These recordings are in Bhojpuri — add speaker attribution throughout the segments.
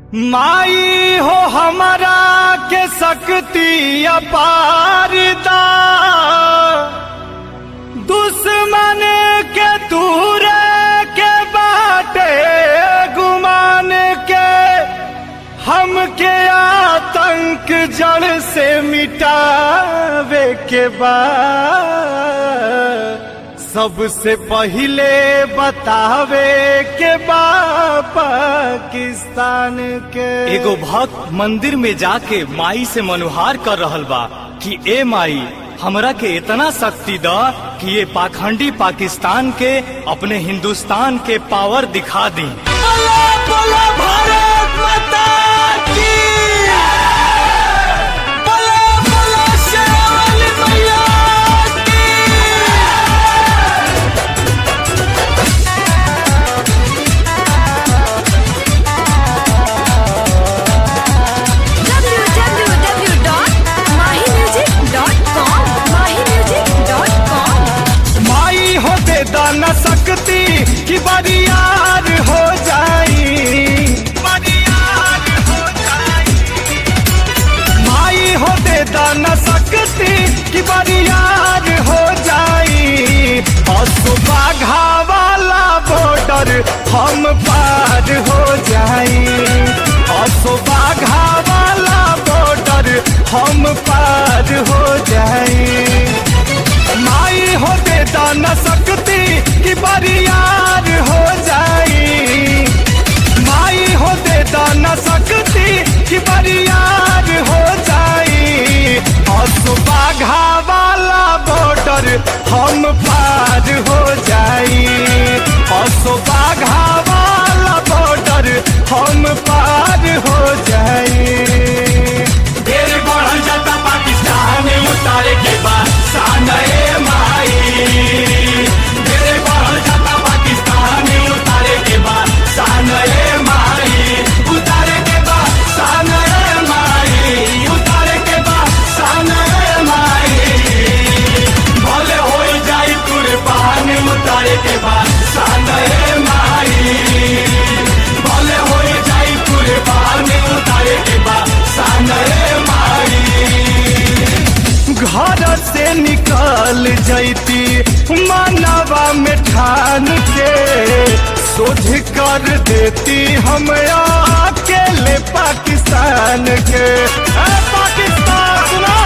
Speaker 1: माई हो हमारा के शक्ति अपारदा, दुश्मन के दूर के बाटे गुमान के, हमके आतंक जड़ से मिटावे के बाद सबसे पहिले बतावे के पाकिस्तान के। एगो भक्त मंदिर में जाके माई से मनुहार कर रहल बा कि ए माई हमरा के इतना शक्ति द कि ये पाखंडी पाकिस्तान के अपने हिंदुस्तान के पावर दिखा दी। बोलो बोलो भारत माता की, बोलो बोलो शेरावाली मैया की। माई हो दे दाना शक्ति की बरियार हो जाई, बरियार हो जाई। माई हो दे दाना शक्ति की बरियार हो जाई। असुबा घावाला बॉर्डर हम पार हो जाई, असुबा घावाला बॉर्डर हम पार हो जाई। माई हो दे दाना शक्ति की बरियार हो जाई, माई हो दे दाना शक्ति की बरियार हो जाई। असुबा घावाला बॉर्डर हम पार हो जाई, असुबा घावाला बॉर्डर हम पार हो जाई। देर बढ़ जाता पाकिस्तान उतारे के बाद सानए माई, देर बढ़ जाता पाकिस्तान उतारे के बाद सानए माई, उतारे के बाद सानए माई, उतारे के बाद सानए माई। भले हो जाई कुर्बान उतारे के बाद सानए माई, भले हो जाई कुर्बान उतारे के बाद सानए माई। घर से निकल जैती मानवा में ठान के, सोझ कर देती हम अकेले पाकिस्तान के। पाकिस्तान सुना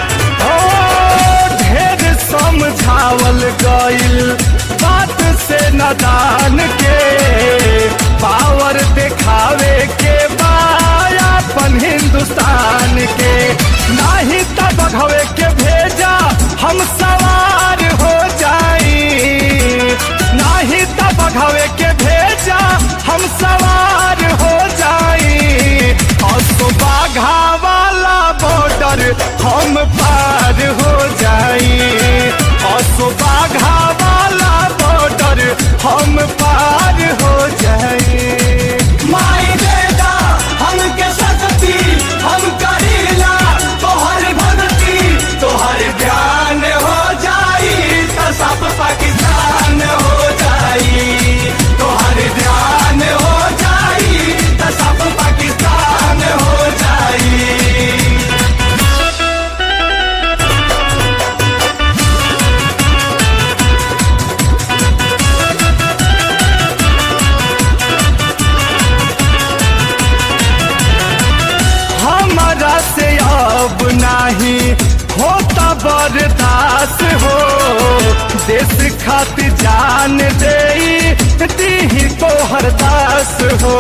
Speaker 1: हो, ढेर समझावल गइल बात से नादान के, पावर दिखावे के अपन हिंदुस्तान के। नहीं तब भगवे के भेजा हम सवार हो जाई, नहीं तब भगवे के भेजा हम सवार हो जाई। असुबा घावाला बॉर्डर हम पार हो जाई, असुबा घावाला बॉर्डर हम पार हो जाई। माई देदा हमके शक्ति हम करीला तोहर भक्ति, तोहर ध्यान हो जाई तो सब पाकिस्तान हो जाई, तोहर ध्यान हो जाई तो सब पाकिस्तान हो जाई। हमारा से अब नहीं होता बर्दाश्त हो, देश खातिर जान दे दी तो हरदास हो।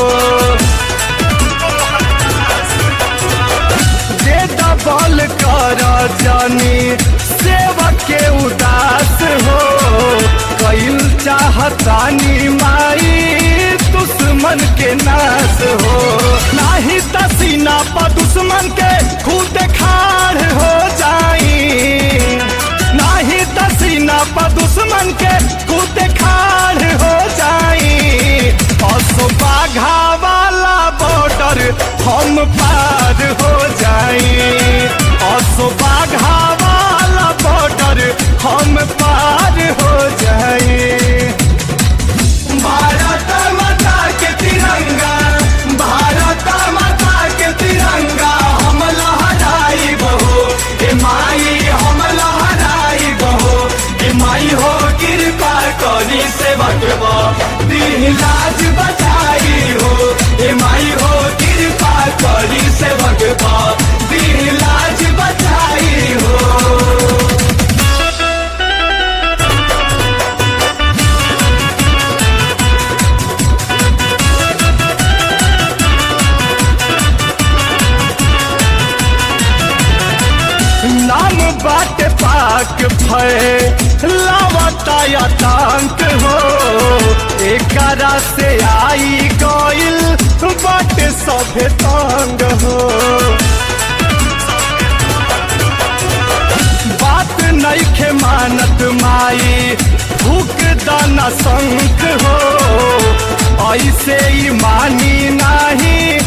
Speaker 1: जे दबल कर जानी सेवा के उदास हो, कैल चाहतानी माई दुश्मन के नाश हो। नाही तसीना पर दुश्मन के खुद खाड़ हो जाई, नाही तसीना पर दुश्मन के खुद खाड़ हो जाई। असुबा घावाला बॉर्डर हम पार हो जाई, असुबा घावाला बॉर्डर हम पार हो जाई। भारत माता के तिरंगा, भारत के फैलावता आतंक हो, एकरा से आई गइल बाटे सभे तंग हो। बात नइखे मानत माई भूख दाना शंख हो, ऐसे ही मानी नाही